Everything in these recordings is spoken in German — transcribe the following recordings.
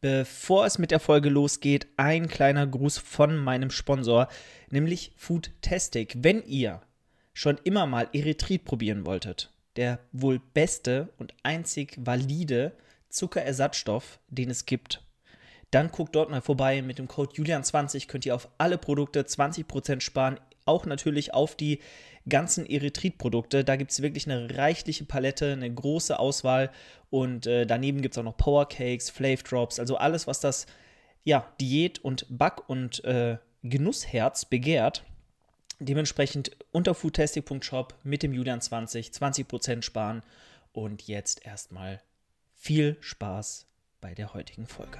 Bevor es mit der Folge losgeht, ein kleiner Gruß von meinem Sponsor, nämlich Foodtastic. Wenn ihr schon immer mal Erythrit probieren wolltet, der wohl beste und einzig valide Zuckerersatzstoff, den es gibt, dann guckt dort mal vorbei. Mit dem Code Julian20 könnt ihr auf alle Produkte 20% sparen, auch natürlich auf die ganzen Erythrit-Produkte. Da gibt es wirklich eine reichliche Palette, eine große Auswahl und daneben gibt es auch noch Powercakes, Flav Drops, also alles, was das Diät- und Back- und Genussherz begehrt. Dementsprechend unter foodtastic.shop mit dem Julian20 20% sparen und jetzt erstmal viel Spaß bei der heutigen Folge.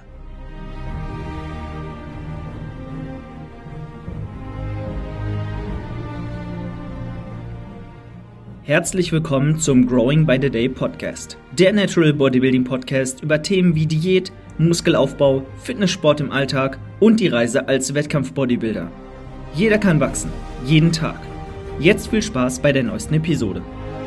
Herzlich willkommen zum Growing by the Day Podcast, der Natural Bodybuilding Podcast über Themen wie Diät, Muskelaufbau, Fitnesssport im Alltag und die Reise als Wettkampf-Bodybuilder. Jeder kann wachsen, jeden Tag. Jetzt viel Spaß bei der neuesten Episode.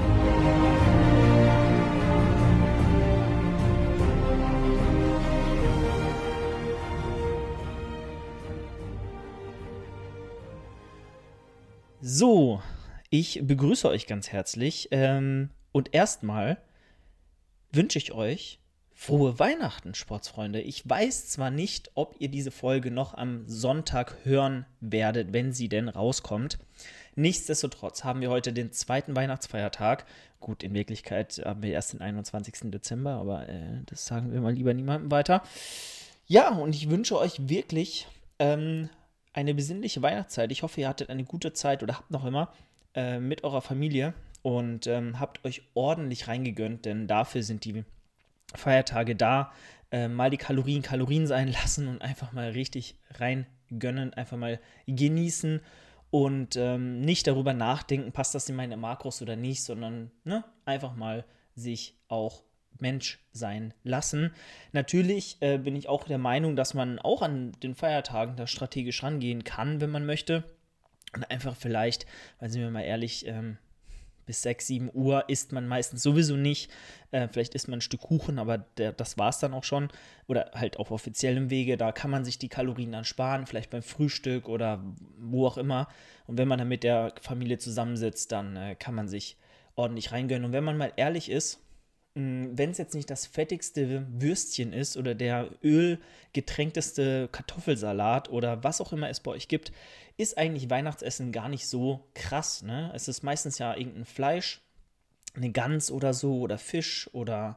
So, ich begrüße euch ganz herzlich und erstmal wünsche ich euch frohe Weihnachten, Sportsfreunde. Ich weiß zwar nicht, ob ihr diese Folge noch am Sonntag hören werdet, wenn sie denn rauskommt. Nichtsdestotrotz haben wir heute den zweiten Weihnachtsfeiertag. Gut, in Wirklichkeit haben wir erst den 21. Dezember, aber das sagen wir mal lieber niemandem weiter. Ja, und ich wünsche euch wirklich eine besinnliche Weihnachtszeit. Ich hoffe, ihr hattet eine gute Zeit oder habt noch immer mit eurer Familie und habt euch ordentlich reingegönnt, denn dafür sind die Feiertage da. Mal die Kalorien sein lassen und einfach mal richtig reingönnen, einfach mal genießen und nicht darüber nachdenken, passt das in meine Makros oder nicht, sondern einfach mal sich auch Mensch sein lassen. Natürlich bin ich auch der Meinung, dass man auch an den Feiertagen da strategisch rangehen kann, wenn man möchte. Und einfach vielleicht, weil sind wir mal ehrlich, bis 6, 7 Uhr isst man meistens sowieso nicht. Vielleicht isst man ein Stück Kuchen, aber das war es dann auch schon. Oder halt auf offiziellem Wege, da kann man sich die Kalorien dann sparen, vielleicht beim Frühstück oder wo auch immer. Und wenn man dann mit der Familie zusammensitzt, dann kann man sich ordentlich reingönnen. Und wenn man mal ehrlich ist, wenn es jetzt nicht das fettigste Würstchen ist oder der ölgetränkteste Kartoffelsalat oder was auch immer es bei euch gibt, ist eigentlich Weihnachtsessen gar nicht so krass, ne? Es ist meistens ja irgendein Fleisch, eine Gans oder so oder Fisch oder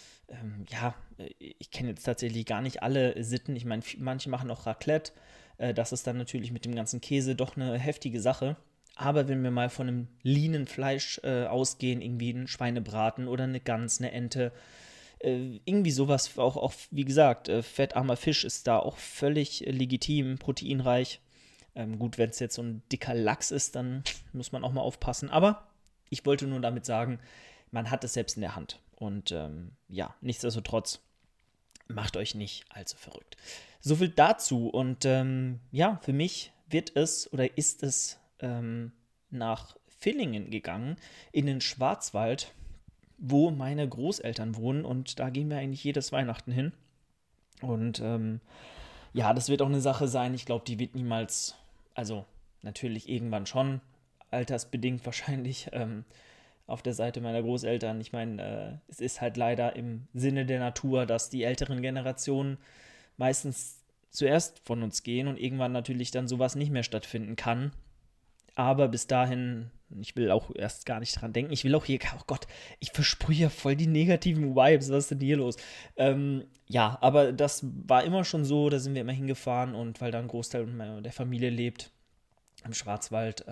ich kenne jetzt tatsächlich gar nicht alle Sitten. Ich meine, manche machen auch Raclette. Das ist dann natürlich mit dem ganzen Käse doch eine heftige Sache. Aber wenn wir mal von einem leanen Fleisch ausgehen, irgendwie ein Schweinebraten oder eine Gans, eine Ente, irgendwie sowas, auch wie gesagt, fettarmer Fisch ist da auch völlig legitim, proteinreich. Gut, wenn es jetzt so ein dicker Lachs ist, dann muss man auch mal aufpassen. Aber ich wollte nur damit sagen, man hat es selbst in der Hand. Und nichtsdestotrotz, macht euch nicht allzu verrückt. So viel dazu. Und für mich ist es nach Villingen gegangen, in den Schwarzwald, wo meine Großeltern wohnen. Und da gehen wir eigentlich jedes Weihnachten hin. Und das wird auch eine Sache sein. Ich glaube, die wird niemals, also natürlich irgendwann schon, altersbedingt wahrscheinlich, auf der Seite meiner Großeltern. Ich meine, es ist halt leider im Sinne der Natur, dass die älteren Generationen meistens zuerst von uns gehen und irgendwann natürlich dann sowas nicht mehr stattfinden kann. Aber bis dahin, ich will auch erst gar nicht dran denken. Ich will auch hier, oh Gott, ich versprühe ja voll die negativen Vibes. Was ist denn hier los? Aber das war immer schon so. Da sind wir immer hingefahren und weil da ein Großteil der Familie lebt im Schwarzwald,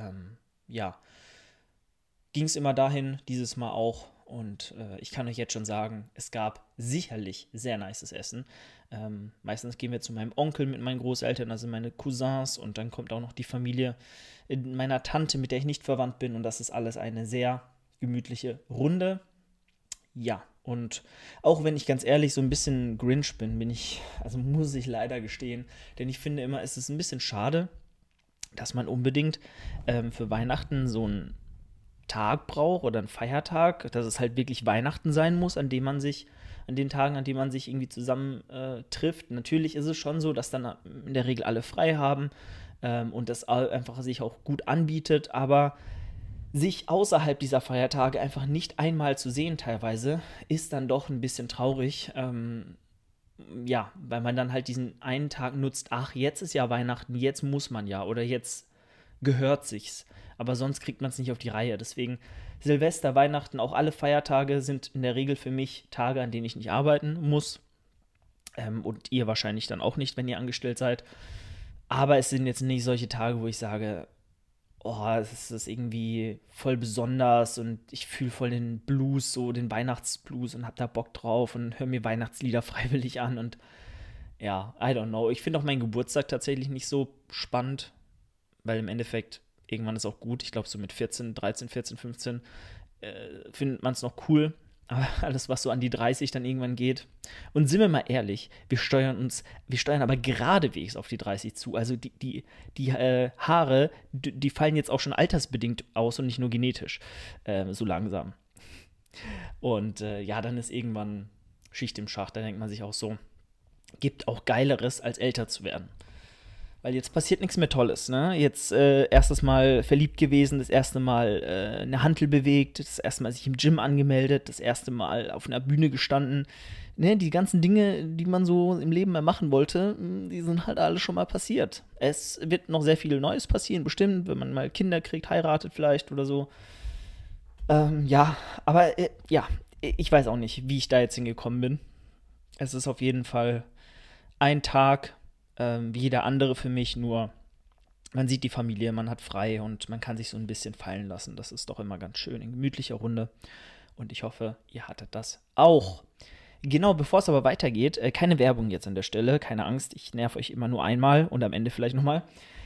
ging es immer dahin, dieses Mal auch. Und ich kann euch jetzt schon sagen, es gab sicherlich sehr nices Essen. Meistens gehen wir zu meinem Onkel mit meinen Großeltern, da sind meine Cousins und dann kommt auch noch die Familie meiner Tante, mit der ich nicht verwandt bin. Und das ist alles eine sehr gemütliche Runde. Ja, und auch wenn ich ganz ehrlich so ein bisschen Grinch bin, muss ich leider gestehen, denn ich finde immer, es ist ein bisschen schade, dass man unbedingt für Weihnachten so einen Tag braucht oder einen Feiertag, dass es halt wirklich Weihnachten sein muss, an dem man sich an den Tagen, an denen man sich irgendwie zusammen trifft. Natürlich ist es schon so, dass dann in der Regel alle frei haben und das einfach sich auch gut anbietet, aber sich außerhalb dieser Feiertage einfach nicht einmal zu sehen teilweise, ist dann doch ein bisschen traurig. Ja, weil man dann halt diesen einen Tag nutzt, ach, jetzt ist ja Weihnachten, jetzt muss man ja oder jetzt gehört sich's. Aber sonst kriegt man es nicht auf die Reihe. Deswegen Silvester, Weihnachten, auch alle Feiertage sind in der Regel für mich Tage, an denen ich nicht arbeiten muss. Und ihr wahrscheinlich dann auch nicht, wenn ihr angestellt seid. Aber es sind jetzt nicht solche Tage, wo ich sage, oh, es ist irgendwie voll besonders und ich fühle voll den Blues, so den Weihnachtsblues und hab da Bock drauf und höre mir Weihnachtslieder freiwillig an und ja, I don't know. Ich finde auch meinen Geburtstag tatsächlich nicht so spannend, weil im Endeffekt irgendwann ist auch gut. Ich glaube, so mit 14, 13, 14, 15 findet man es noch cool. Aber alles, was so an die 30 dann irgendwann geht. Und sind wir mal ehrlich, wir steuern aber geradewegs auf die 30 zu. Also die Haare, die fallen jetzt auch schon altersbedingt aus und nicht nur genetisch. So langsam. Und ja, dann ist irgendwann Schicht im Schacht. Da denkt man sich auch so, gibt auch Geileres, als älter zu werden. Weil jetzt passiert nichts mehr Tolles, ne? Jetzt erstes Mal verliebt gewesen, das erste Mal eine Hantel bewegt, das erste Mal sich im Gym angemeldet, das erste Mal auf einer Bühne gestanden. Ne, die ganzen Dinge, die man so im Leben mal machen wollte, die sind halt alle schon mal passiert. Es wird noch sehr viel Neues passieren, bestimmt, wenn man mal Kinder kriegt, heiratet vielleicht oder so. Ja, aber ja, ich weiß auch nicht, wie ich da jetzt hingekommen bin. Es ist auf jeden Fall ein Tag, wie jeder andere für mich, nur man sieht die Familie, man hat frei und man kann sich so ein bisschen fallen lassen. Das ist doch immer ganz schön in gemütlicher Runde und ich hoffe, ihr hattet das auch. Genau, bevor es aber weitergeht, keine Werbung jetzt an der Stelle, keine Angst, ich nerv euch immer nur einmal und am Ende vielleicht nochmal.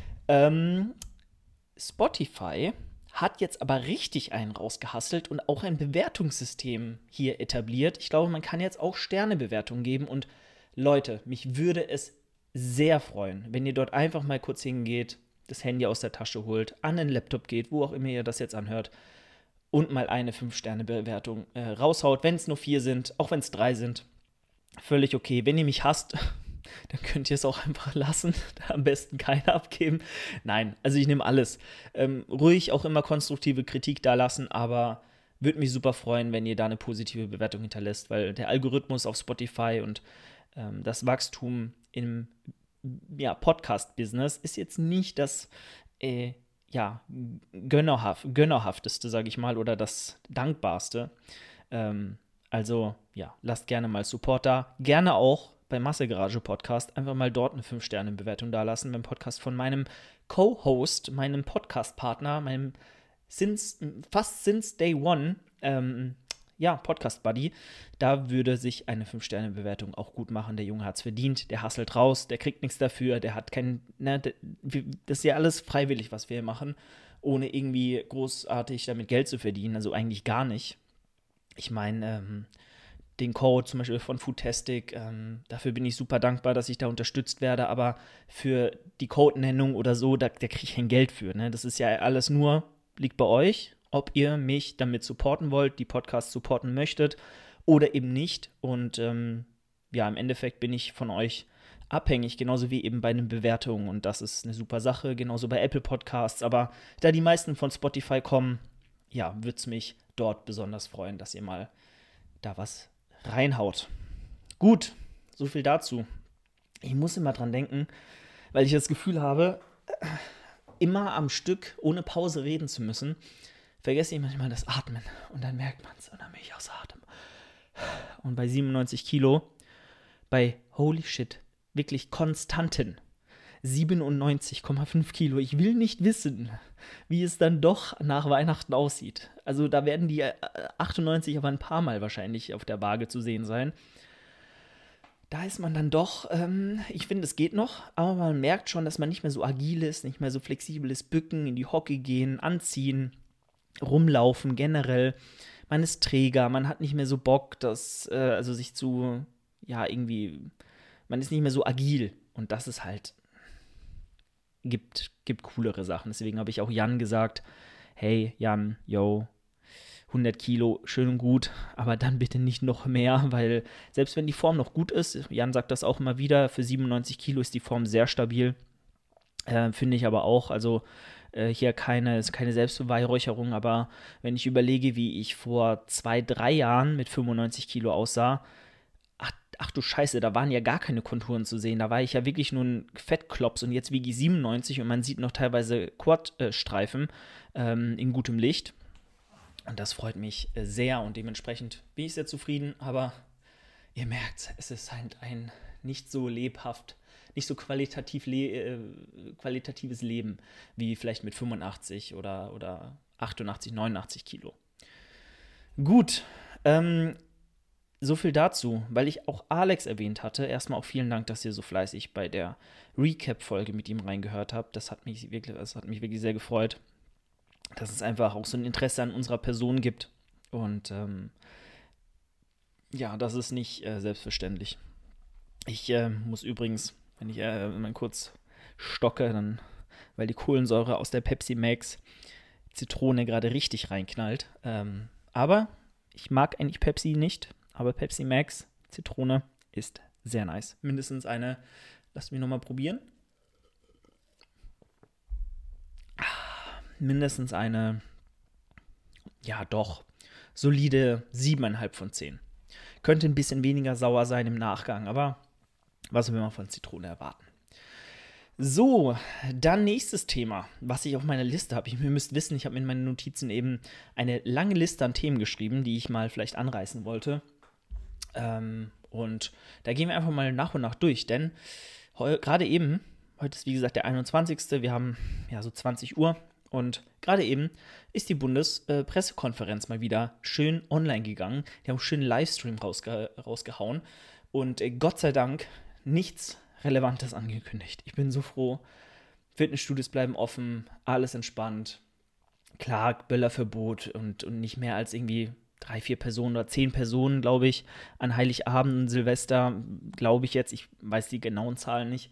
Spotify hat jetzt aber richtig einen rausgehasselt und auch ein Bewertungssystem hier etabliert. Ich glaube, man kann jetzt auch Sternebewertungen geben und Leute, mich würde es sehr freuen, wenn ihr dort einfach mal kurz hingeht, das Handy aus der Tasche holt, an den Laptop geht, wo auch immer ihr das jetzt anhört und mal eine 5-Sterne-Bewertung raushaut, wenn es nur 4 sind, auch wenn es 3 sind. Völlig okay. Wenn ihr mich hasst, dann könnt ihr es auch einfach lassen. Am besten keine abgeben. Nein, also ich nehme alles. Ruhig auch immer konstruktive Kritik da lassen, aber würde mich super freuen, wenn ihr da eine positive Bewertung hinterlässt, weil der Algorithmus auf Spotify und das Wachstum im Podcast-Business ist jetzt nicht das gönnerhafteste, sage ich mal, oder das dankbarste. Also, ja, lasst gerne mal Support da. Gerne auch beim Massegarage Podcast einfach mal dort eine 5-Sterne-Bewertung da lassen, beim Podcast von meinem Co-Host, meinem Podcast-Partner, meinem fast since Day One, Podcast-Buddy. Da würde sich eine 5-Sterne-Bewertung auch gut machen. Der Junge hat es verdient, der hustelt raus, der kriegt nichts dafür, der hat das ist ja alles freiwillig, was wir hier machen, ohne irgendwie großartig damit Geld zu verdienen, also eigentlich gar nicht. Ich meine, den Code zum Beispiel von Foodtastic, dafür bin ich super dankbar, dass ich da unterstützt werde, aber für die Codenennung oder so, da kriege ich kein Geld für. Ne? Das ist ja alles liegt bei euch, ob ihr mich damit supporten wollt, die Podcasts supporten möchtet oder eben nicht. Und im Endeffekt bin ich von euch abhängig, genauso wie eben bei den Bewertungen. Und das ist eine super Sache, genauso bei Apple Podcasts. Aber da die meisten von Spotify kommen, ja, würde es mich dort besonders freuen, dass ihr mal da was reinhaut. Gut, so viel dazu. Ich muss immer dran denken, weil ich das Gefühl habe, immer am Stück ohne Pause reden zu müssen, vergesse ich manchmal das Atmen und dann merkt man es und dann bin ich aus Atem. Und bei 97 Kilo, bei holy shit, wirklich konstanten 97,5 Kilo. Ich will nicht wissen, wie es dann doch nach Weihnachten aussieht. Also da werden die 98 aber ein paar Mal wahrscheinlich auf der Waage zu sehen sein. Da ist man dann doch, ich finde, es geht noch, aber man merkt schon, dass man nicht mehr so agil ist, nicht mehr so flexibel ist, bücken, in die Hocke gehen, anziehen, rumlaufen generell. Man ist träger, man hat nicht mehr so Bock, man ist nicht mehr so agil. Und das ist halt, gibt coolere Sachen. Deswegen habe ich auch Jan gesagt, hey Jan, yo, 100 Kilo, schön und gut, aber dann bitte nicht noch mehr, weil selbst wenn die Form noch gut ist, Jan sagt das auch immer wieder, für 97 Kilo ist die Form sehr stabil, finde ich aber auch, also hier ist keine Selbstbeweihräucherung, aber wenn ich überlege, wie ich vor 2, 3 Jahren mit 95 Kilo aussah, ach du Scheiße, da waren ja gar keine Konturen zu sehen. Da war ich ja wirklich nur ein Fettklops und jetzt wiege ich 97 und man sieht noch teilweise Quadstreifen in gutem Licht. Und das freut mich sehr und dementsprechend bin ich sehr zufrieden. Aber ihr merkt, es ist halt ein nicht so lebhaft, nicht so qualitatives Leben wie vielleicht mit 85 oder 88, 89 Kilo. Gut, so viel dazu, weil ich auch Alex erwähnt hatte. Erstmal auch vielen Dank, dass ihr so fleißig bei der Recap-Folge mit ihm reingehört habt. Das hat mich wirklich sehr gefreut, dass es einfach auch so ein Interesse an unserer Person gibt. Und ja, das ist nicht selbstverständlich. Ich muss übrigens, wenn ich mal kurz stocke, dann, weil die Kohlensäure aus der Pepsi Max Zitrone gerade richtig reinknallt. Aber ich mag eigentlich Pepsi nicht. Aber Pepsi Max Zitrone ist sehr nice. Mindestens eine, lasst mich nochmal probieren. Mindestens eine, ja doch, solide 7,5 von 10. Könnte ein bisschen weniger sauer sein im Nachgang, aber was will man von Zitrone erwarten? So, dann nächstes Thema, was ich auf meiner Liste habe. Ihr müsst wissen, ich habe in meinen Notizen eben eine lange Liste an Themen geschrieben, die ich mal vielleicht anreißen wollte. Und da gehen wir einfach mal nach und nach durch, denn gerade eben, heute ist wie gesagt der 21., wir haben ja so 20 Uhr und gerade eben ist die Bundespressekonferenz mal wieder schön online gegangen. Die haben einen schönen Livestream rausgehauen und Gott sei Dank nichts Relevantes angekündigt. Ich bin so froh. Fitnessstudios bleiben offen, alles entspannt. Klar, Böllerverbot und nicht mehr als irgendwie 3, 4 Personen oder 10 Personen, glaube ich, an Heiligabend und Silvester, glaube ich jetzt. Ich weiß die genauen Zahlen nicht.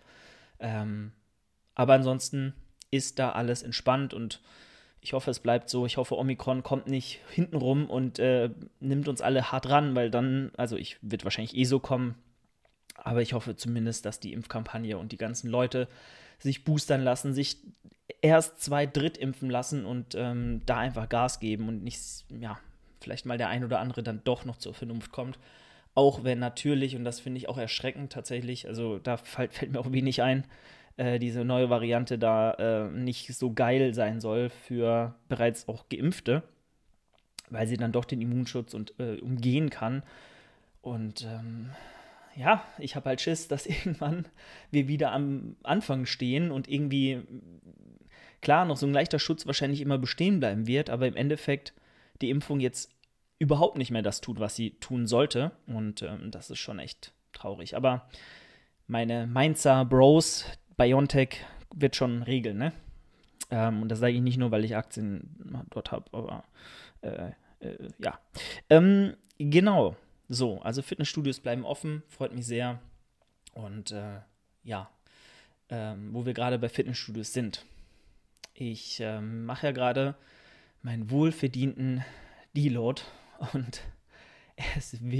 Aber ansonsten ist da alles entspannt und ich hoffe, es bleibt so. Ich hoffe, Omikron kommt nicht hintenrum und nimmt uns alle hart ran, weil dann, also ich wird wahrscheinlich so kommen, aber ich hoffe zumindest, dass die Impfkampagne und die ganzen Leute sich boostern lassen, sich erst 2 Drittimpfen lassen und da einfach Gas geben und nicht, ja, vielleicht mal der ein oder andere dann doch noch zur Vernunft kommt. Auch wenn natürlich, und das finde ich auch erschreckend tatsächlich, also da fällt mir auch wenig ein, diese neue Variante da nicht so geil sein soll für bereits auch Geimpfte, weil sie dann doch den Immunschutz umgehen kann. Und ja, ich habe halt Schiss, dass irgendwann wir wieder am Anfang stehen und irgendwie, klar, noch so ein leichter Schutz wahrscheinlich immer bestehen bleiben wird, aber im Endeffekt die Impfung jetzt überhaupt nicht mehr das tut, was sie tun sollte. Und das ist schon echt traurig. Aber meine Mainzer Bros, BioNTech, wird schon regeln, ne? Und das sage ich nicht nur, weil ich Aktien dort habe, aber ja. Genau. So, also Fitnessstudios bleiben offen, freut mich sehr. Und ja, wo wir gerade bei Fitnessstudios sind. Ich mache ja gerade meinen wohlverdienten Deload und er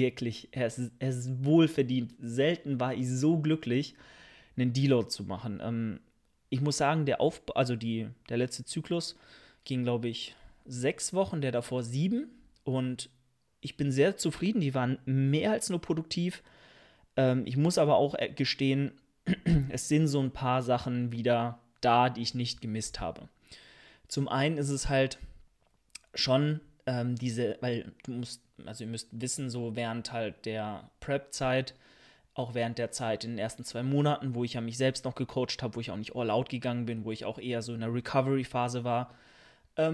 ist wohlverdient. Selten war ich so glücklich, einen Deload zu machen. Ich muss sagen, der letzte Zyklus ging, glaube ich, 6 Wochen, der davor 7 und ich bin sehr zufrieden, die waren mehr als nur produktiv. Ich muss aber auch gestehen, es sind so ein paar Sachen wieder da, die ich nicht gemisst habe. Zum einen ist es halt schon weil ihr müsst wissen, so während halt der Prep-Zeit, auch während der Zeit in den ersten 2 Monaten, wo ich ja mich selbst noch gecoacht habe, wo ich auch nicht all out gegangen bin, wo ich auch eher so in der Recovery-Phase war. Ja,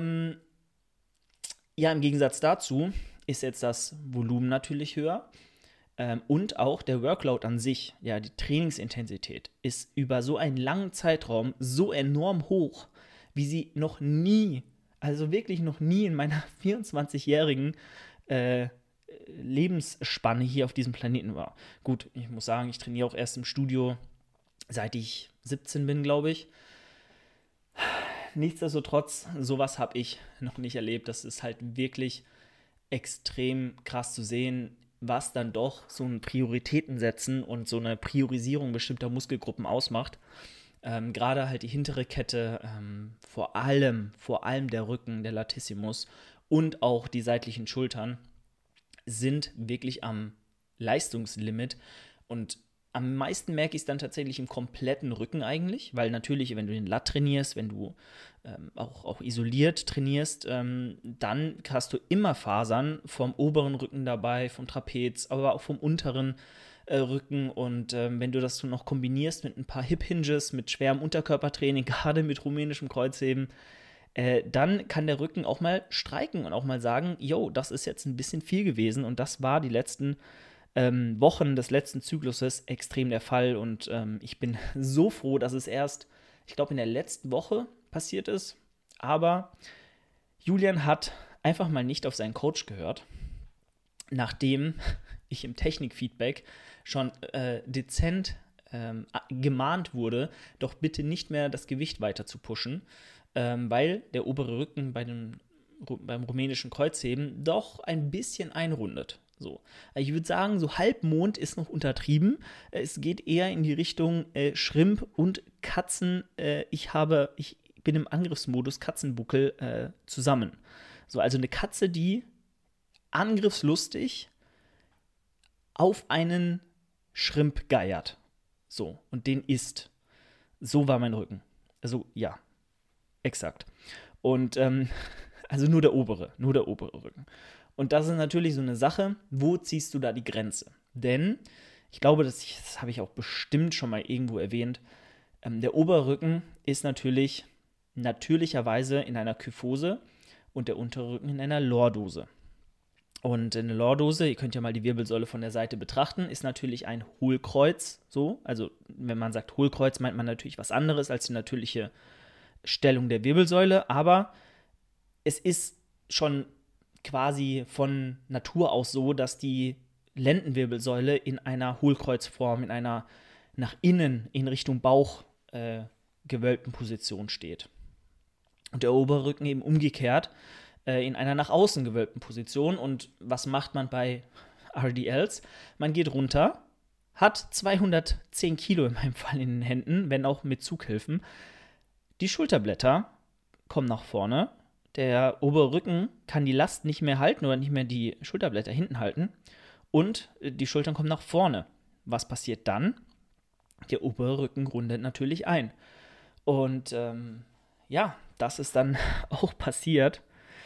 im Gegensatz dazu ist jetzt das Volumen natürlich höher und auch der Workload an sich, ja, die Trainingsintensität ist über so einen langen Zeitraum so enorm hoch, wie sie noch nie, also wirklich noch nie in meiner 24-jährigen Lebensspanne hier auf diesem Planeten war. Gut, ich muss sagen, ich trainiere auch erst im Studio, seit ich 17 bin, glaube ich. Nichtsdestotrotz, sowas habe ich noch nicht erlebt. Das ist halt wirklich extrem krass zu sehen, was dann doch so ein Prioritäten setzen und so eine Priorisierung bestimmter Muskelgruppen ausmacht. Gerade halt die hintere Kette, vor allem der Rücken, der Latissimus und auch die seitlichen Schultern sind wirklich am Leistungslimit. Und am meisten merke ich es dann tatsächlich im kompletten Rücken eigentlich, weil natürlich, wenn du den Lat trainierst, wenn du auch isoliert trainierst, dann hast du immer Fasern vom oberen Rücken dabei, vom Trapez, aber auch vom unteren Rücken. Und wenn du das noch kombinierst mit ein paar Hip-Hinges, mit schwerem Unterkörpertraining, gerade mit rumänischem Kreuzheben, dann kann der Rücken auch mal streiken und auch mal sagen, yo, das ist jetzt ein bisschen viel gewesen. Und das war die letzten Wochen des letzten Zykluses extrem der Fall. Und ich bin so froh, dass es erst, ich glaube, in der letzten Woche passiert ist. Aber Julian hat einfach mal nicht auf seinen Coach gehört, nachdem ich im Technikfeedback schon dezent gemahnt wurde, doch bitte nicht mehr das Gewicht weiter zu pushen, weil der obere Rücken beim rumänischen Kreuzheben doch ein bisschen einrundet. So. Ich würde sagen, so Halbmond ist noch untertrieben. Es geht eher in die Richtung Schrimp und Katzen. Ich bin im Angriffsmodus Katzenbuckel zusammen. So, also eine Katze, die angriffslustig auf einen Schrimp geiert. So, und den isst. So war mein Rücken. Also, ja, exakt. Und, also nur der obere Rücken. Und das ist natürlich so eine Sache, wo ziehst du da die Grenze? Denn ich glaube, das habe ich auch bestimmt schon mal irgendwo erwähnt, der Oberrücken ist natürlicherweise in einer Kyphose und der untere Rücken in einer Lordose. Und eine Lordose, ihr könnt ja mal die Wirbelsäule von der Seite betrachten, ist natürlich ein Hohlkreuz. So, also wenn man sagt Hohlkreuz, meint man natürlich was anderes als die natürliche Stellung der Wirbelsäule, aber es ist schon quasi von Natur aus so, dass die Lendenwirbelsäule in einer Hohlkreuzform, in einer nach innen in Richtung Bauch gewölbten Position steht. Und der Oberrücken eben umgekehrt in einer nach außen gewölbten Position. Und was macht man bei RDLs? Man geht runter, hat 210 Kilo in meinem Fall in den Händen, wenn auch mit Zughilfen. Die Schulterblätter kommen nach vorne. Der obere Rücken kann die Last nicht mehr halten oder nicht mehr die Schulterblätter hinten halten. Und die Schultern kommen nach vorne. Was passiert dann? Der obere Rücken rundet natürlich ein. Und ja, das ist dann auch passiert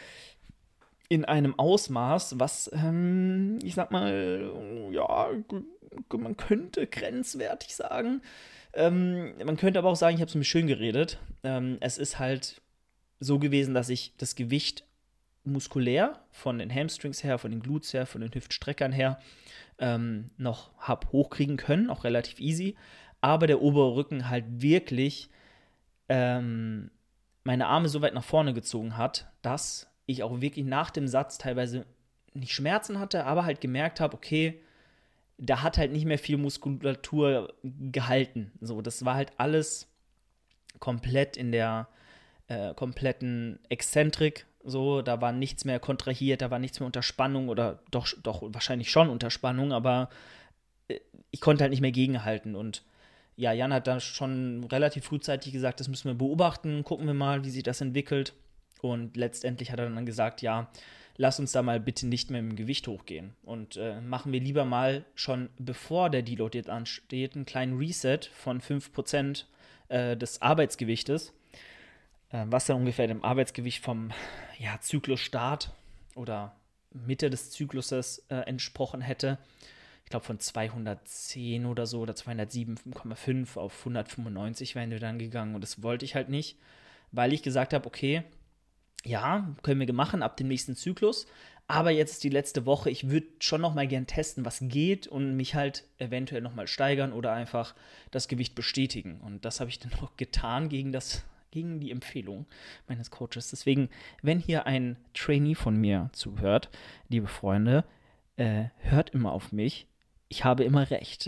in einem Ausmaß, was, ich sag mal, ja, man könnte grenzwertig sagen. Man könnte aber auch sagen, ich habe es mir schön geredet. Es ist halt so gewesen, dass ich das Gewicht muskulär von den Hamstrings her, von den Glutes her, von den Hüftstreckern her noch habe hochkriegen können, auch relativ easy. Aber der obere Rücken halt wirklich meine Arme so weit nach vorne gezogen hat, dass ich auch wirklich nach dem Satz teilweise nicht Schmerzen hatte, aber halt gemerkt habe, okay, da hat halt nicht mehr viel Muskulatur gehalten. So, das war halt alles komplett in der kompletten Exzentrik. So, da war nichts mehr kontrahiert, da war nichts mehr unter Spannung oder doch wahrscheinlich schon unter Spannung, aber ich konnte halt nicht mehr gegenhalten. Und ja, Jan hat da schon relativ frühzeitig gesagt, das müssen wir beobachten, gucken wir mal, wie sich das entwickelt. Und letztendlich hat er dann gesagt, ja, lass uns da mal bitte nicht mehr mit dem Gewicht hochgehen. Und machen wir lieber mal schon, bevor der Deload jetzt ansteht, einen kleinen Reset von 5% des Arbeitsgewichtes, was dann ungefähr dem Arbeitsgewicht vom Zyklusstart oder Mitte des Zykluses entsprochen hätte. Ich glaube von 210 oder so oder 207,5 auf 195 wären wir dann gegangen. Und das wollte ich halt nicht, weil ich gesagt habe, okay, ja, können wir machen ab dem nächsten Zyklus, aber jetzt ist die letzte Woche, ich würde schon noch mal gern testen, was geht und mich halt eventuell noch mal steigern oder einfach das Gewicht bestätigen. Und das habe ich dann auch getan gegen die Empfehlung meines Coaches. Deswegen, wenn hier ein Trainee von mir zuhört, liebe Freunde, hört immer auf mich. Ich habe immer recht.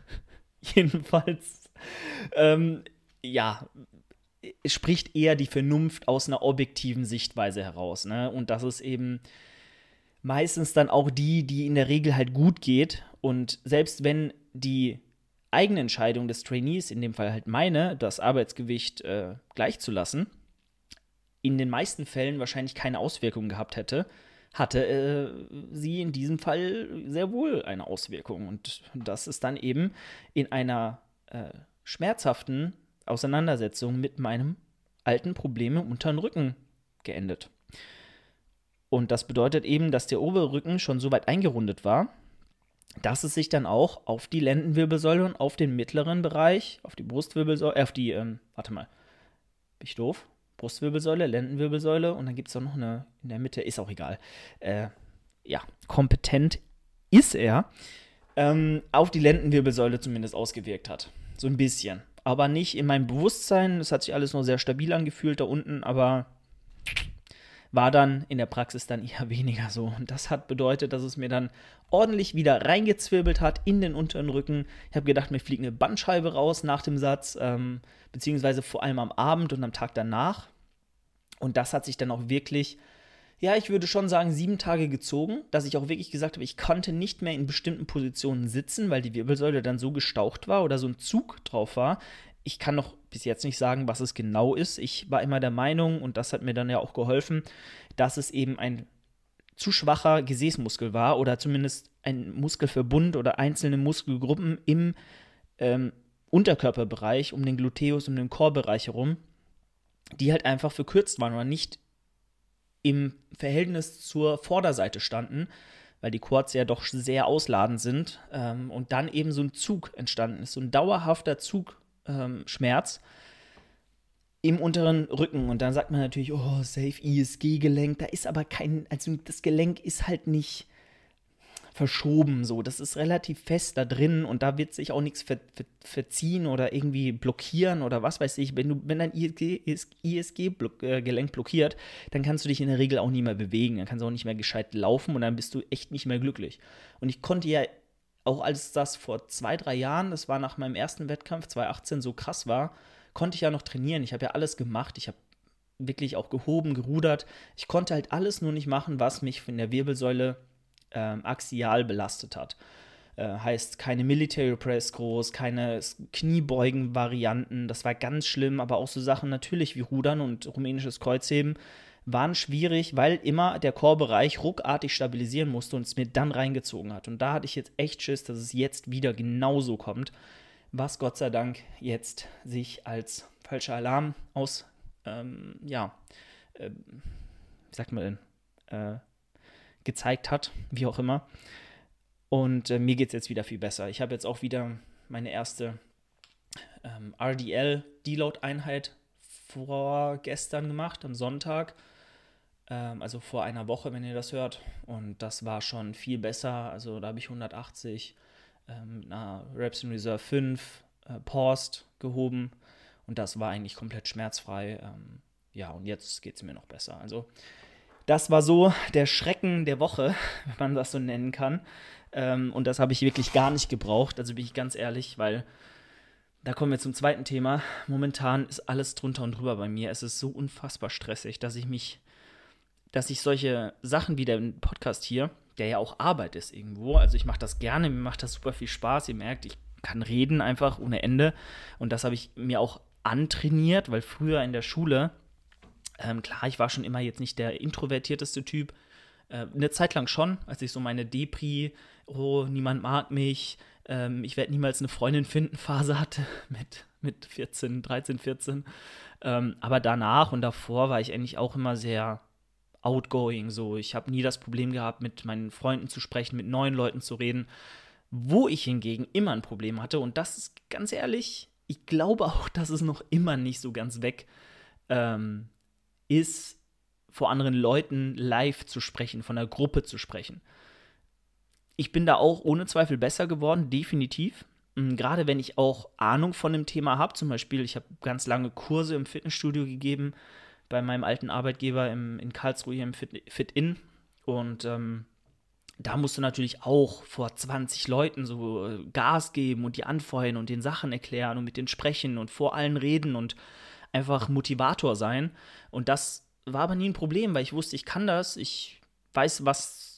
Jedenfalls, es spricht eher die Vernunft aus einer objektiven Sichtweise heraus. Ne? Und das ist eben, meistens dann auch die in der Regel halt gut geht. Und selbst wenn die eigene Entscheidung des Trainees, in dem Fall halt meine, das Arbeitsgewicht gleich zu lassen, in den meisten Fällen wahrscheinlich keine Auswirkungen gehabt hätte, hatte sie in diesem Fall sehr wohl eine Auswirkung. Und das ist dann eben in einer schmerzhaften Auseinandersetzung mit meinem alten Problem im unteren Rücken geendet. Und das bedeutet eben, dass der obere Rücken schon so weit eingerundet war, dass es sich dann auch auf die Lendenwirbelsäule und auf den mittleren Bereich, auf die Brustwirbelsäule, bin ich doof? Brustwirbelsäule, Lendenwirbelsäule und dann gibt es auch noch eine in der Mitte, ist auch egal. Kompetent ist er, auf die Lendenwirbelsäule zumindest ausgewirkt hat. So ein bisschen. Aber nicht in meinem Bewusstsein, das hat sich alles noch sehr stabil angefühlt da unten, aber war dann in der Praxis dann eher weniger so. Und das hat bedeutet, dass es mir dann ordentlich wieder reingezwirbelt hat in den unteren Rücken. Ich habe gedacht, mir fliegt eine Bandscheibe raus nach dem Satz, beziehungsweise vor allem am Abend und am Tag danach. Und das hat sich dann auch wirklich, ja, ich würde schon sagen, 7 Tage gezogen, dass ich auch wirklich gesagt habe, ich konnte nicht mehr in bestimmten Positionen sitzen, weil die Wirbelsäule dann so gestaucht war oder so ein Zug drauf war. Ich kann noch bis jetzt nicht sagen, was es genau ist. Ich war immer der Meinung, und das hat mir dann ja auch geholfen, dass es eben ein zu schwacher Gesäßmuskel war oder zumindest ein Muskelverbund oder einzelne Muskelgruppen im Unterkörperbereich, um den Gluteus, um den Core-Bereich herum, die halt einfach verkürzt waren oder nicht im Verhältnis zur Vorderseite standen, weil die Quads ja doch sehr ausladend sind und dann eben so ein Zug entstanden ist, so ein dauerhafter Zugschmerz im unteren Rücken. Und dann sagt man natürlich, oh, safe ISG-Gelenk, da ist aber also das Gelenk ist halt nicht verschoben so, das ist relativ fest da drin und da wird sich auch nichts verziehen oder irgendwie blockieren oder was weiß ich. Wenn dein ISG-Gelenk blockiert, dann kannst du dich in der Regel auch nie mehr bewegen, dann kannst du auch nicht mehr gescheit laufen und dann bist du echt nicht mehr glücklich. Und ich konnte ja auch, als das vor 2-3 Jahren, das war nach meinem ersten Wettkampf 2018 so krass war, konnte ich ja noch trainieren. Ich habe ja alles gemacht, ich habe wirklich auch gehoben, gerudert. Ich konnte halt alles nur nicht machen, was mich von der Wirbelsäule axial belastet hat. Heißt keine Military Press groß, keine Kniebeugen-Varianten, das war ganz schlimm, aber auch so Sachen natürlich wie Rudern und rumänisches Kreuzheben waren schwierig, weil immer der Core-Bereich ruckartig stabilisieren musste und es mir dann reingezogen hat. Und da hatte ich jetzt echt Schiss, dass es jetzt wieder genauso kommt, was Gott sei Dank jetzt sich als falscher Alarm wie sagt man denn, gezeigt hat, wie auch immer. Und mir geht es jetzt wieder viel besser. Ich habe jetzt auch wieder meine erste RDL-Deload-Einheit vorgestern gemacht, am Sonntag. Also vor einer Woche, wenn ihr das hört. Und das war schon viel besser. Also da habe ich 180 Reps in Reserve 5 paused gehoben. Und das war eigentlich komplett schmerzfrei. Und jetzt geht es mir noch besser. Also das war so der Schrecken der Woche, wenn man das so nennen kann. Und das habe ich wirklich gar nicht gebraucht. Also bin ich ganz ehrlich, weil da kommen wir zum zweiten Thema. Momentan ist alles drunter und drüber bei mir. Es ist so unfassbar stressig, dass ich solche Sachen wie der Podcast hier, der ja auch Arbeit ist irgendwo, also ich mache das gerne, mir macht das super viel Spaß. Ihr merkt, ich kann reden einfach ohne Ende. Und das habe ich mir auch antrainiert, weil früher in der Schule, klar, ich war schon immer jetzt nicht der introvertierteste Typ. Eine Zeit lang schon, als ich so meine Depri, niemand mag mich, ich werde niemals eine Freundin finden Phase hatte mit 13, 14. Aber danach und davor war ich eigentlich auch immer sehr outgoing. So. Ich habe nie das Problem gehabt, mit meinen Freunden zu sprechen, mit neuen Leuten zu reden. Wo ich hingegen immer ein Problem hatte, und das ist ganz ehrlich, ich glaube auch, dass es noch immer nicht so ganz weg ist, vor anderen Leuten live zu sprechen, von der Gruppe zu sprechen. Ich bin da auch ohne Zweifel besser geworden, definitiv. Gerade wenn ich auch Ahnung von dem Thema habe, zum Beispiel, ich habe ganz lange Kurse im Fitnessstudio gegeben, bei meinem alten Arbeitgeber in Karlsruhe hier im Fit-In. Und da musst du natürlich auch vor 20 Leuten so Gas geben und die anfeuern und den Sachen erklären und mit denen sprechen und vor allen reden und einfach Motivator sein. Und das war aber nie ein Problem, weil ich wusste, ich kann das, ich weiß, was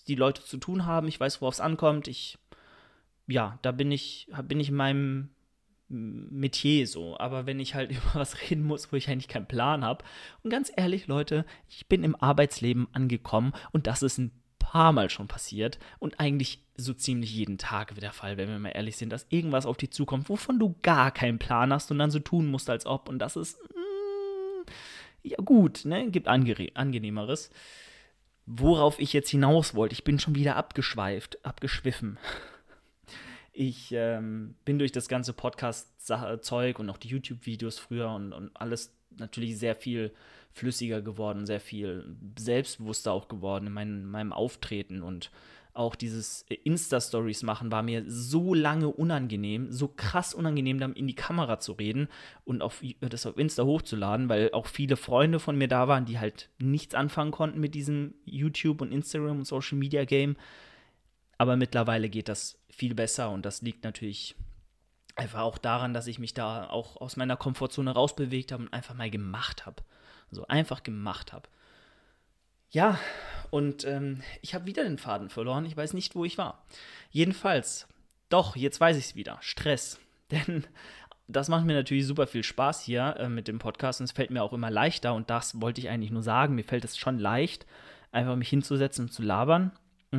was die Leute zu tun haben, ich weiß, worauf es ankommt. Da bin ich in meinem Metier so. Aber wenn ich halt über was reden muss, wo ich eigentlich keinen Plan habe, und ganz ehrlich, Leute, ich bin im Arbeitsleben angekommen und das ist ein paar Mal schon passiert und eigentlich so ziemlich jeden Tag der Fall, wenn wir mal ehrlich sind, dass irgendwas auf dich zukommt, wovon du gar keinen Plan hast und dann so tun musst, als ob. Und das ist, ja gut, ne, gibt Angenehmeres. Worauf ich jetzt hinaus wollte, ich bin schon wieder abgeschwiffen. Ich bin durch das ganze Podcast-Zeug und auch die YouTube-Videos früher und alles natürlich sehr viel flüssiger geworden, sehr viel selbstbewusster auch geworden in meinem Auftreten. Und auch dieses Insta-Stories machen war mir so lange unangenehm, so krass unangenehm, dann in die Kamera zu reden und das auf Insta hochzuladen, weil auch viele Freunde von mir da waren, die halt nichts anfangen konnten mit diesem YouTube und Instagram und Social Media Game. Aber mittlerweile geht das viel besser und das liegt natürlich einfach auch daran, dass ich mich da auch aus meiner Komfortzone rausbewegt habe und einfach mal gemacht habe. Also einfach gemacht habe. Ja, und ich habe wieder den Faden verloren. Ich weiß nicht, wo ich war. Jedenfalls, doch, jetzt weiß ich es wieder. Stress. Denn das macht mir natürlich super viel Spaß hier mit dem Podcast und es fällt mir auch immer leichter und das wollte ich eigentlich nur sagen. Mir fällt es schon leicht, einfach mich hinzusetzen und zu labern.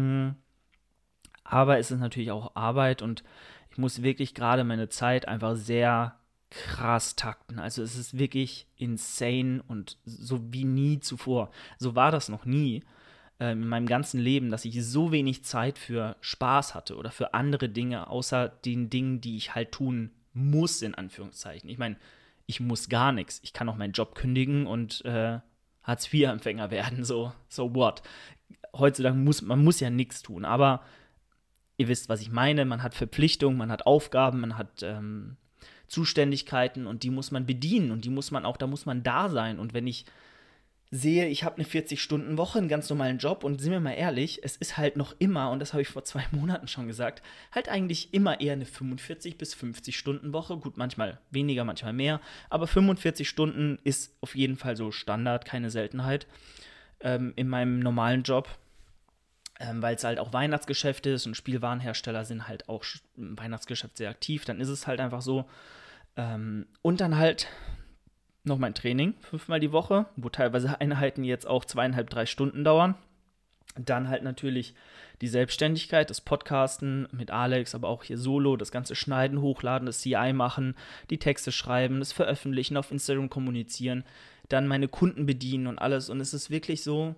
Aber es ist natürlich auch Arbeit und ich muss wirklich gerade meine Zeit einfach sehr krass takten. Also es ist wirklich insane und so wie nie zuvor. So war das noch nie in meinem ganzen Leben, dass ich so wenig Zeit für Spaß hatte oder für andere Dinge, außer den Dingen, die ich halt tun muss, in Anführungszeichen. Ich meine, ich muss gar nichts. Ich kann auch meinen Job kündigen und Hartz-IV-Empfänger werden, so what. Heutzutage muss man ja nichts tun, aber ihr wisst, was ich meine, man hat Verpflichtungen, man hat Aufgaben, man hat Zuständigkeiten und die muss man bedienen und da muss man da sein. Und wenn ich sehe, ich habe eine 40-Stunden-Woche, einen ganz normalen Job und sind wir mal ehrlich, es ist halt noch immer, und das habe ich vor 2 Monaten schon gesagt, halt eigentlich immer eher eine 45- bis 50-Stunden-Woche. Gut, manchmal weniger, manchmal mehr, aber 45 Stunden ist auf jeden Fall so Standard, keine Seltenheit in meinem normalen Job. Weil es halt auch Weihnachtsgeschäft ist und Spielwarenhersteller sind halt auch im Weihnachtsgeschäft sehr aktiv, dann ist es halt einfach so. Und dann halt noch mein Training 5-mal die Woche, wo teilweise Einheiten jetzt auch 2,5, 3 Stunden dauern. Dann halt natürlich die Selbstständigkeit, das Podcasten mit Alex, aber auch hier solo, das ganze Schneiden, Hochladen, das CI machen, die Texte schreiben, das Veröffentlichen, auf Instagram kommunizieren, dann meine Kunden bedienen und alles. Und es ist wirklich so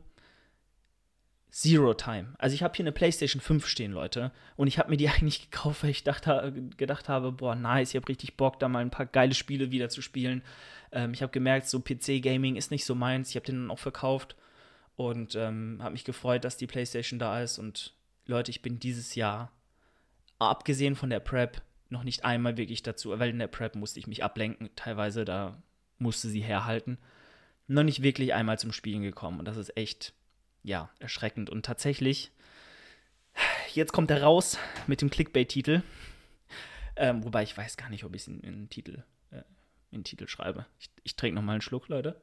Zero Time. Also ich habe hier eine PlayStation 5 stehen, Leute. Und ich habe mir die eigentlich gekauft, weil ich gedacht habe, boah, nice, ich habe richtig Bock, da mal ein paar geile Spiele wieder zu spielen. Ich habe gemerkt, so PC-Gaming ist nicht so meins. Ich habe den dann auch verkauft und habe mich gefreut, dass die PlayStation da ist. Und Leute, ich bin dieses Jahr, abgesehen von der Prep, noch nicht einmal wirklich dazu, weil in der Prep musste ich mich ablenken. Teilweise, da musste sie herhalten. Noch nicht wirklich einmal zum Spielen gekommen. Und das ist echt, ja, erschreckend. Und tatsächlich, jetzt kommt er raus mit dem Clickbait-Titel. Wobei ich weiß gar nicht, ob ich es in den Titel schreibe. Ich trinke nochmal einen Schluck, Leute.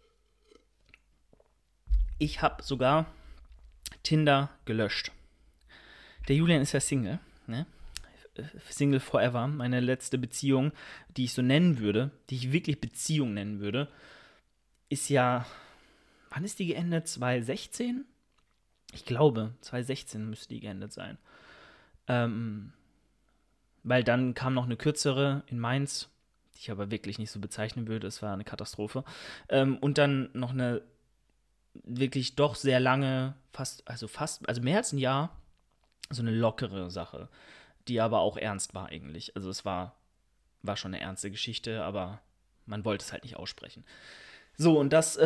Ich habe sogar Tinder gelöscht. Der Julian ist ja Single, ne? Single forever. Meine letzte Beziehung, die ich so nennen würde, die ich wirklich Beziehung nennen würde, ist ja, wann ist die geendet? 2016? Ich glaube, 2016 müsste die geendet sein. Weil dann kam noch eine kürzere in Mainz, die ich aber wirklich nicht so bezeichnen würde, es war eine Katastrophe. Und dann noch eine wirklich doch sehr lange, also mehr als ein Jahr, so eine lockere Sache, die aber auch ernst war eigentlich. Also es war schon eine ernste Geschichte, aber man wollte es halt nicht aussprechen. So, und das,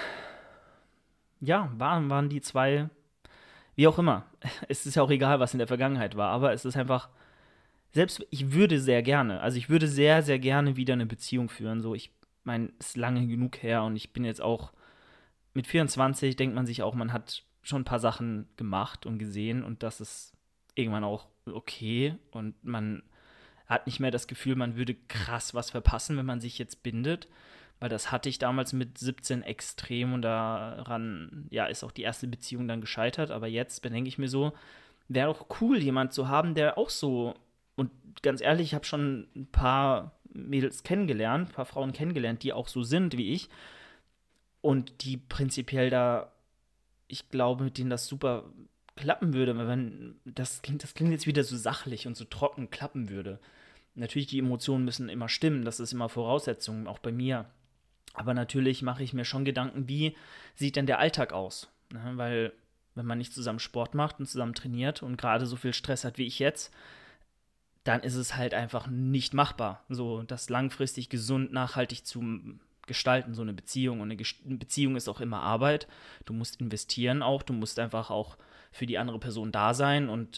waren die 2, wie auch immer. Es ist ja auch egal, was in der Vergangenheit war, aber es ist einfach, selbst ich würde sehr sehr, sehr gerne wieder eine Beziehung führen. So, ich meine, es ist lange genug her und ich bin jetzt auch, mit 24 denkt man sich auch, man hat schon ein paar Sachen gemacht und gesehen und das ist irgendwann auch okay und man hat nicht mehr das Gefühl, man würde krass was verpassen, wenn man sich jetzt bindet, weil das hatte ich damals mit 17 extrem und daran, ja, ist auch die erste Beziehung dann gescheitert. Aber jetzt bedenke ich mir so, wäre doch cool, jemand zu haben, der auch so, und ganz ehrlich, ich habe schon ein paar Mädels kennengelernt, ein paar Frauen kennengelernt, die auch so sind wie ich und die prinzipiell da, ich glaube, mit denen das super klappen würde, wenn das klingt jetzt wieder so sachlich und so trocken klappen würde. Natürlich, die Emotionen müssen immer stimmen, das ist immer Voraussetzung, auch bei mir. Aber natürlich mache ich mir schon Gedanken, wie sieht denn der Alltag aus? Ne? Weil, wenn man nicht zusammen Sport macht und zusammen trainiert und gerade so viel Stress hat wie ich jetzt, dann ist es halt einfach nicht machbar, so das langfristig gesund, nachhaltig zu gestalten, so eine Beziehung. Und eine Beziehung ist auch immer Arbeit. Du musst investieren auch, du musst einfach auch für die andere Person da sein und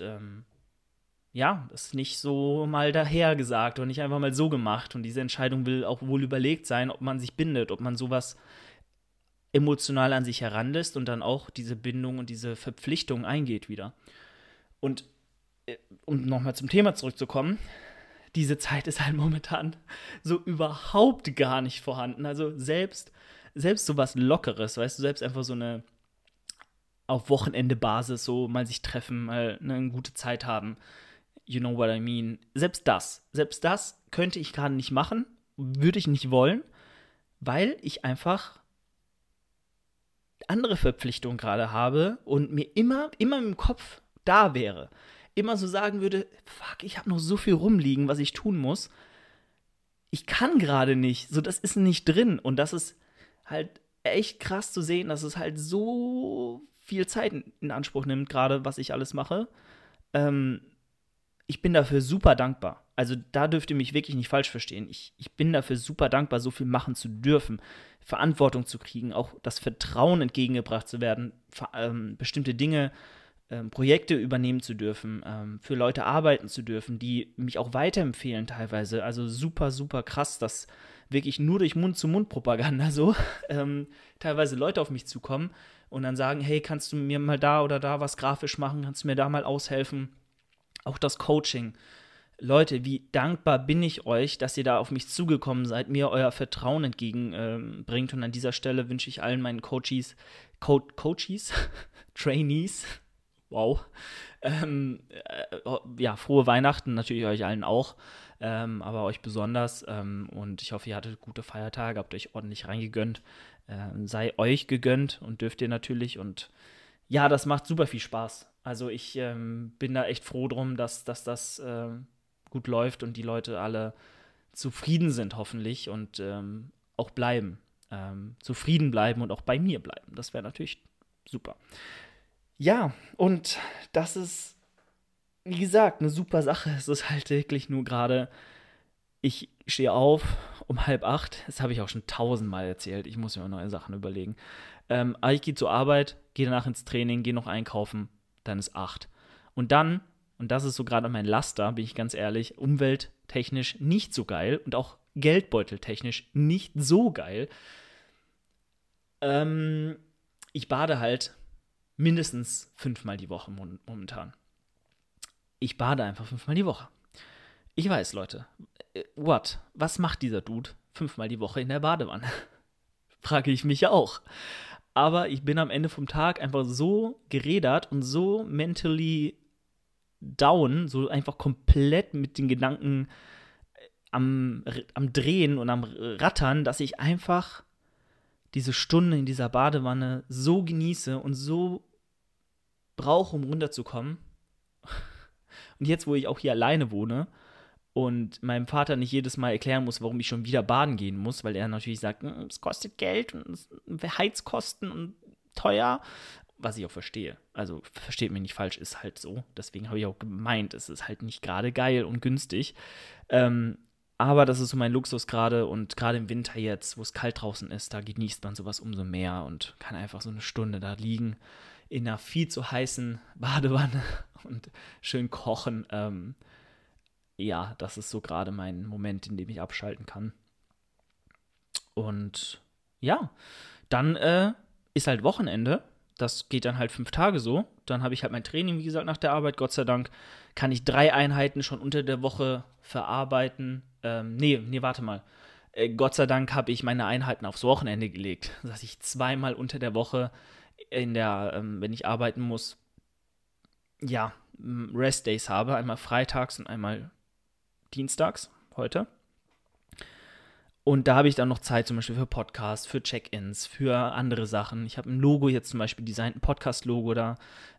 ja, das ist nicht so mal daher gesagt und nicht einfach mal so gemacht. Und diese Entscheidung will auch wohl überlegt sein, ob man sich bindet, ob man sowas emotional an sich heranlässt und dann auch diese Bindung und diese Verpflichtung eingeht wieder. Und um nochmal zum Thema zurückzukommen, diese Zeit ist halt momentan so überhaupt gar nicht vorhanden. Also selbst so was Lockeres, weißt du, selbst einfach so eine auf Wochenende-Basis so mal sich treffen, mal eine gute Zeit haben. You know what I mean. Selbst das könnte ich gerade nicht machen, würde ich nicht wollen, weil ich einfach andere Verpflichtungen gerade habe und mir immer im Kopf da wäre. Immer so sagen würde, fuck, ich habe noch so viel rumliegen, was ich tun muss. Ich kann gerade nicht. So, das ist nicht drin. Und das ist halt echt krass zu sehen, dass es halt so viel Zeit in Anspruch nimmt, gerade was ich alles mache. Ich bin dafür super dankbar. Also da dürft ihr mich wirklich nicht falsch verstehen. Ich bin dafür super dankbar, so viel machen zu dürfen, Verantwortung zu kriegen, auch das Vertrauen entgegengebracht zu werden, bestimmte Dinge, Projekte übernehmen zu dürfen, für Leute arbeiten zu dürfen, die mich auch weiterempfehlen teilweise. Also super, super krass, dass wirklich nur durch Mund-zu-Mund-Propaganda so teilweise Leute auf mich zukommen und dann sagen, hey, kannst du mir mal da oder da was grafisch machen, kannst du mir da mal aushelfen? Auch das Coaching. Leute, wie dankbar bin ich euch, dass ihr da auf mich zugekommen seid, mir euer Vertrauen entgegenbringt. Und an dieser Stelle wünsche ich allen meinen Coaches, Trainees, wow, ja, frohe Weihnachten, natürlich euch allen auch, aber euch besonders. Und ich hoffe, ihr hattet gute Feiertage, habt euch ordentlich reingegönnt. Sei euch gegönnt und dürft ihr natürlich. Und ja, das macht super viel Spaß. Also ich bin da echt froh drum, dass das gut läuft und die Leute alle zufrieden sind hoffentlich und auch bleiben. Zufrieden bleiben und auch bei mir bleiben. Das wäre natürlich super. Ja, und das ist, wie gesagt, eine super Sache. Es ist halt wirklich nur gerade, ich stehe auf um 7:30. Das habe ich auch schon tausendmal erzählt. Ich muss mir auch neue Sachen überlegen. Aber ich gehe zur Arbeit, gehe danach ins Training, gehe noch einkaufen, dann ist 8. Und dann, und das ist so gerade mein Laster, bin ich ganz ehrlich, umwelttechnisch nicht so geil und auch geldbeuteltechnisch nicht so geil. Ich bade halt mindestens 5-mal die Woche momentan. Ich bade einfach 5-mal die Woche. Ich weiß, Leute, was macht dieser Dude 5-mal die Woche in der Badewanne? Frage ich mich ja auch. Aber ich bin am Ende vom Tag einfach so gerädert und so mentally down, so einfach komplett mit den Gedanken am Drehen und am Rattern, dass ich einfach diese Stunde in dieser Badewanne so genieße und so brauche, um runterzukommen. Und jetzt, wo ich auch hier alleine wohne und meinem Vater nicht jedes Mal erklären muss, warum ich schon wieder baden gehen muss, weil er natürlich sagt, es kostet Geld und Heizkosten und teuer, was ich auch verstehe. Also versteht mich nicht falsch, ist halt so. Deswegen habe ich auch gemeint, es ist halt nicht gerade geil und günstig. Aber das ist so mein Luxus gerade und gerade im Winter jetzt, wo es kalt draußen ist, da genießt man sowas umso mehr und kann einfach so eine Stunde da liegen in einer viel zu heißen Badewanne und schön kochen. Ja, das ist so gerade mein Moment, in dem ich abschalten kann. Und ja, dann ist halt Wochenende. Das geht dann halt 5 Tage so. Dann habe ich halt mein Training, wie gesagt, nach der Arbeit. Gott sei Dank kann ich 3 Einheiten schon unter der Woche verarbeiten. Nee, warte mal. Gott sei Dank habe ich meine Einheiten aufs Wochenende gelegt, dass ich zweimal unter der Woche wenn ich arbeiten muss, ja, Restdays habe, einmal freitags und einmal dienstags, heute. Und da habe ich dann noch Zeit zum Beispiel für Podcasts, für Check-ins, für andere Sachen. Ich habe ein Logo jetzt zum Beispiel designt, ein Podcast-Logo da.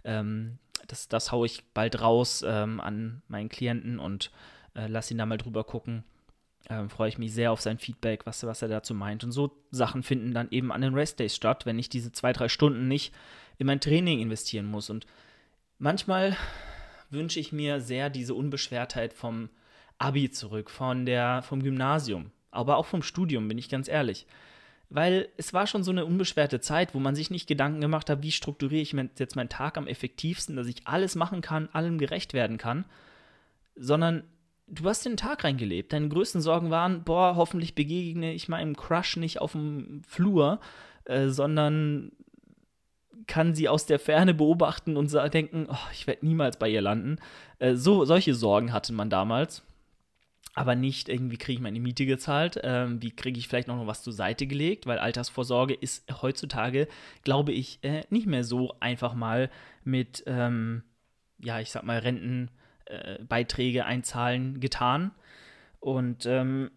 Das haue ich bald raus an meinen Klienten und lasse ihn da mal drüber gucken. Freue ich mich sehr auf sein Feedback, was er dazu meint. Und so Sachen finden dann eben an den Restdays statt, wenn ich diese 2-3 Stunden nicht in mein Training investieren muss. Und manchmal wünsche ich mir sehr diese Unbeschwertheit vom Abi zurück, vom Gymnasium, aber auch vom Studium, bin ich ganz ehrlich. Weil es war schon so eine unbeschwerte Zeit, wo man sich nicht Gedanken gemacht hat, wie strukturiere ich jetzt meinen Tag am effektivsten, dass ich alles machen kann, allem gerecht werden kann, sondern du hast den Tag reingelebt. Deine größten Sorgen waren, hoffentlich begegne ich meinem Crush nicht auf dem Flur, sondern kann sie aus der Ferne beobachten und denken, ich werde niemals bei ihr landen. Solche Sorgen hatte man damals. Aber nicht irgendwie kriege ich meine Miete gezahlt, wie kriege ich vielleicht noch was zur Seite gelegt, weil Altersvorsorge ist heutzutage, glaube ich, nicht mehr so einfach mal mit, ich sag mal, Rentenbeiträge einzahlen getan. Und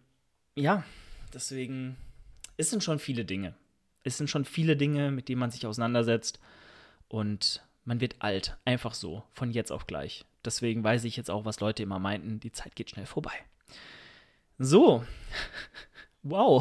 deswegen, es sind schon viele Dinge. Es sind schon viele Dinge, mit denen man sich auseinandersetzt und man wird alt, einfach so, von jetzt auf gleich. Deswegen weiß ich jetzt auch, was Leute immer meinten, die Zeit geht schnell vorbei. So, wow,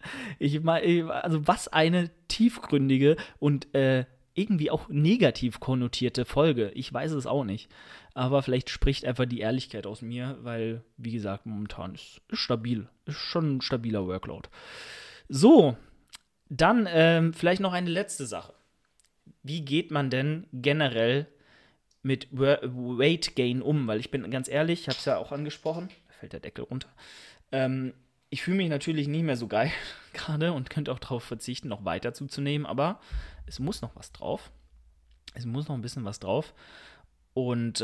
also was eine tiefgründige und irgendwie auch negativ konnotierte Folge. Ich weiß es auch nicht, aber vielleicht spricht einfach die Ehrlichkeit aus mir, weil, wie gesagt, momentan ist stabil, ist schon ein stabiler Workload. So, dann vielleicht noch eine letzte Sache. Wie geht man denn generell mit Weight Gain um? Weil ich bin ganz ehrlich, ich habe es ja auch angesprochen, da fällt der Deckel runter. Ich fühle mich natürlich nicht mehr so geil gerade und könnte auch darauf verzichten, noch weiter zuzunehmen, aber es muss noch was drauf. Es muss noch ein bisschen was drauf. Und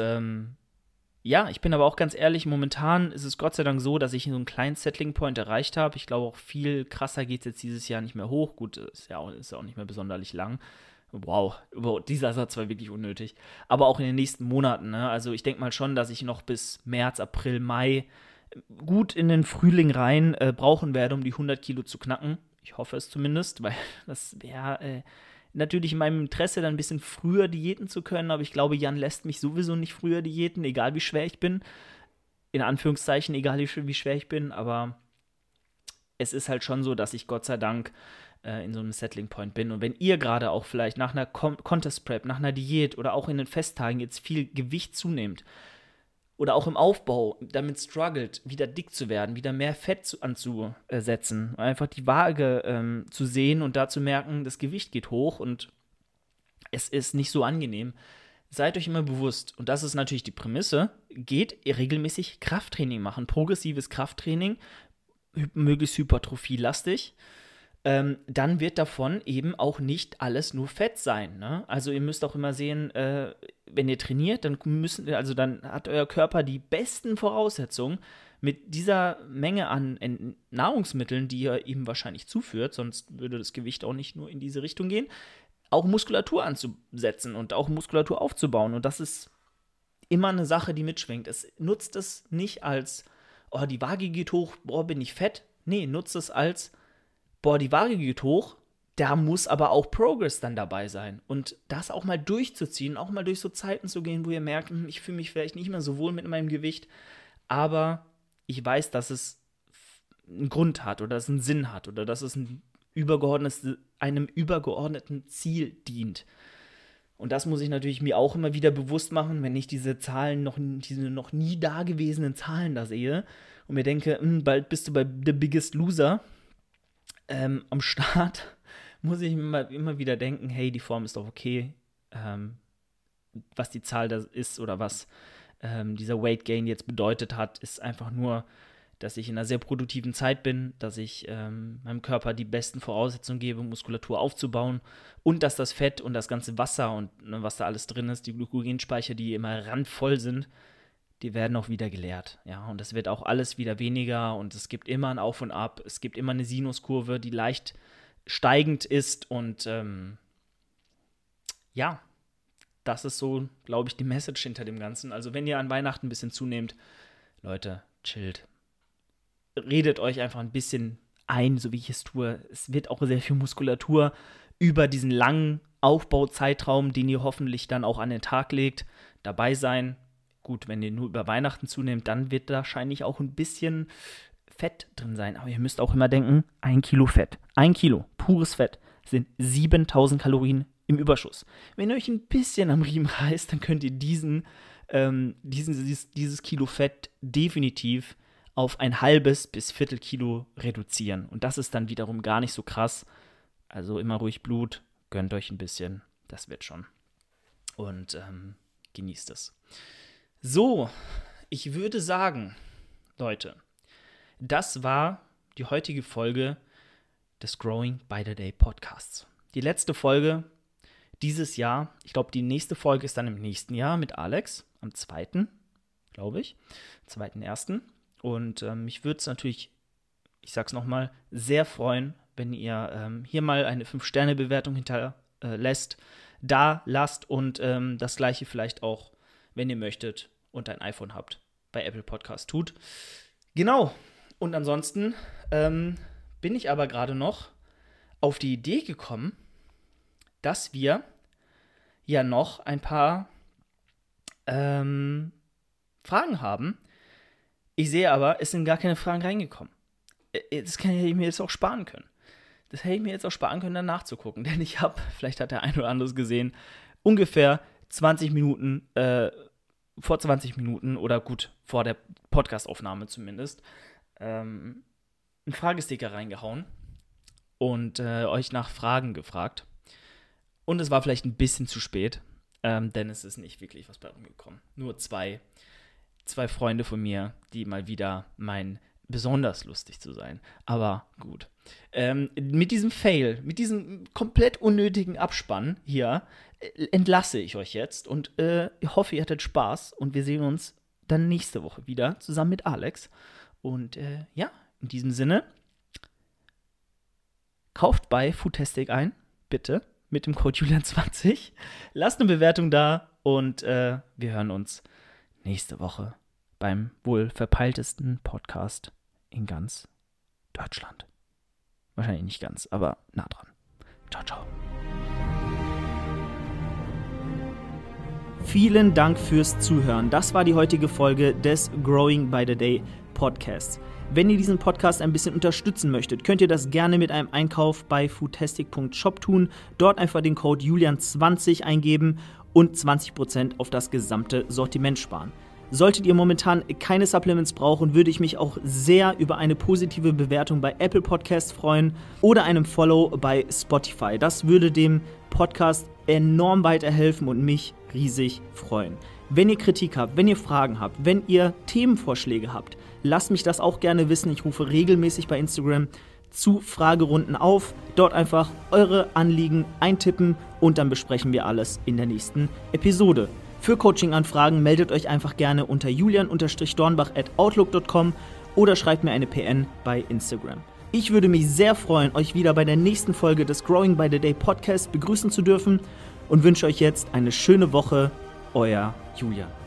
ich bin aber auch ganz ehrlich, momentan ist es Gott sei Dank so, dass ich so einen kleinen Settling-Point erreicht habe. Ich glaube, auch viel krasser geht es jetzt dieses Jahr nicht mehr hoch. Gut, ist ja auch nicht mehr besonders lang. Wow, dieser Satz war wirklich unnötig. Aber auch in den nächsten Monaten, ne? Also ich denke mal schon, dass ich noch bis März, April, Mai gut in den Frühling rein brauchen werde, um die 100 Kilo zu knacken. Ich hoffe es zumindest, weil das wäre natürlich in meinem Interesse, dann ein bisschen früher diäten zu können, aber ich glaube, Jan lässt mich sowieso nicht früher diäten, egal wie schwer ich bin. In Anführungszeichen, egal wie schwer ich bin, aber es ist halt schon so, dass ich Gott sei Dank in so einem Settling Point bin. Und wenn ihr gerade auch vielleicht nach einer Contest Prep, nach einer Diät oder auch in den Festtagen jetzt viel Gewicht zunehmt, oder auch im Aufbau damit struggelt, wieder dick zu werden, wieder mehr Fett anzusetzen, einfach die Waage zu sehen und da zu merken, das Gewicht geht hoch und es ist nicht so angenehm. Seid euch immer bewusst, und das ist natürlich die Prämisse, geht regelmäßig Krafttraining machen, progressives Krafttraining, möglichst hypertrophielastig, dann wird davon eben auch nicht alles nur Fett sein, ne? Also ihr müsst auch immer sehen, wenn ihr trainiert, dann hat euer Körper die besten Voraussetzungen, mit dieser Menge an Nahrungsmitteln, die ihr ihm wahrscheinlich zuführt, sonst würde das Gewicht auch nicht nur in diese Richtung gehen, auch Muskulatur anzusetzen und auch Muskulatur aufzubauen. Und das ist immer eine Sache, die mitschwingt. Es nutzt es nicht als, die Waage geht hoch, bin ich fett. Nee, nutzt es als, die Waage geht hoch, da muss aber auch Progress dann dabei sein. Und das auch mal durchzuziehen, auch mal durch so Zeiten zu gehen, wo ihr merkt, ich fühle mich vielleicht nicht mehr so wohl mit meinem Gewicht, aber ich weiß, dass es einen Grund hat oder dass es einen Sinn hat oder dass es einem übergeordneten Ziel dient. Und das muss ich natürlich mir auch immer wieder bewusst machen, wenn ich diese Zahlen, diese noch nie dagewesenen Zahlen da sehe und mir denke, bald bist du bei The Biggest Loser am Start, muss ich mir immer wieder denken, hey, die Form ist doch okay, was die Zahl da ist oder was dieser Weight Gain jetzt bedeutet hat, ist einfach nur, dass ich in einer sehr produktiven Zeit bin, dass ich meinem Körper die besten Voraussetzungen gebe, Muskulatur aufzubauen und dass das Fett und das ganze Wasser und was da alles drin ist, die Glykogenspeicher, die immer randvoll sind, die werden auch wieder geleert. Ja, und es wird auch alles wieder weniger und es gibt immer ein Auf und Ab. Es gibt immer eine Sinuskurve, die leicht steigend ist und ja, das ist so, glaube ich, die Message hinter dem Ganzen. Also wenn ihr an Weihnachten ein bisschen zunehmt, Leute, chillt. Redet euch einfach ein bisschen ein, so wie ich es tue. Es wird auch sehr viel Muskulatur über diesen langen Aufbauzeitraum, den ihr hoffentlich dann auch an den Tag legt, dabei sein. Gut, wenn ihr nur über Weihnachten zunehmt, dann wird da wahrscheinlich auch ein bisschen Fett drin sein. Aber ihr müsst auch immer denken, 1 Kilo Fett, 1 Kilo pures Fett sind 7000 Kalorien im Überschuss. Wenn ihr euch ein bisschen am Riemen reißt, dann könnt ihr dieses Kilo Fett definitiv auf ein halbes bis Viertelkilo reduzieren. Und das ist dann wiederum gar nicht so krass. Also immer ruhig Blut, gönnt euch ein bisschen, das wird schon. Und genießt es. So, ich würde sagen, Leute, das war die heutige Folge des Growing by the Day Podcasts. Die letzte Folge dieses Jahr. Ich glaube, die nächste Folge ist dann im nächsten Jahr mit Alex, am 2., glaube ich, 2.1. Und mich würde es natürlich, ich sag's nochmal, sehr freuen, wenn ihr hier mal eine 5-Sterne-Bewertung hinterlasst und das gleiche vielleicht auch, wenn ihr möchtet und ein iPhone habt, bei Apple Podcast tut. Genau. Und ansonsten bin ich aber gerade noch auf die Idee gekommen, dass wir ja noch ein paar Fragen haben. Ich sehe aber, es sind gar keine Fragen reingekommen. Das hätte ich mir jetzt auch sparen können. Dann nachzugucken. Denn ich habe, vielleicht hat der eine oder andere es gesehen, ungefähr 20 Minuten, vor 20 Minuten oder gut, vor der Podcastaufnahme zumindest, einen Fragesticker reingehauen und euch nach Fragen gefragt. Und es war vielleicht ein bisschen zu spät, denn es ist nicht wirklich was bei rumgekommen. Nur zwei Freunde von mir, die mal wieder meinen, besonders lustig zu sein. Aber gut. Mit diesem Fail, mit diesem komplett unnötigen Abspann hier, entlasse ich euch jetzt und ich hoffe, ihr hattet Spaß und wir sehen uns dann nächste Woche wieder zusammen mit Alex. Und ja, in diesem Sinne, kauft bei Foodtastic ein, bitte, mit dem Code Julian20. Lasst eine Bewertung da und wir hören uns nächste Woche beim wohl verpeiltesten Podcast in ganz Deutschland. Wahrscheinlich nicht ganz, aber nah dran. Ciao, ciao. Vielen Dank fürs Zuhören. Das war die heutige Folge des Growing by the Day Podcasts. Wenn ihr diesen Podcast ein bisschen unterstützen möchtet, könnt ihr das gerne mit einem Einkauf bei foodtastic.shop tun. Dort einfach den Code Julian20 eingeben und 20% auf das gesamte Sortiment sparen. Solltet ihr momentan keine Supplements brauchen, würde ich mich auch sehr über eine positive Bewertung bei Apple Podcasts freuen oder einem Follow bei Spotify. Das würde dem Podcast enorm weiterhelfen und mich riesig freuen. Wenn ihr Kritik habt, wenn ihr Fragen habt, wenn ihr Themenvorschläge habt, lasst mich das auch gerne wissen. Ich rufe regelmäßig bei Instagram zu Fragerunden auf. Dort einfach eure Anliegen eintippen und dann besprechen wir alles in der nächsten Episode. Für Coaching-Anfragen meldet euch einfach gerne unter julian-dornbach@outlook.com oder schreibt mir eine PN bei Instagram. Ich würde mich sehr freuen, euch wieder bei der nächsten Folge des Growing by the Day Podcast begrüßen zu dürfen und wünsche euch jetzt eine schöne Woche. Euer Julian.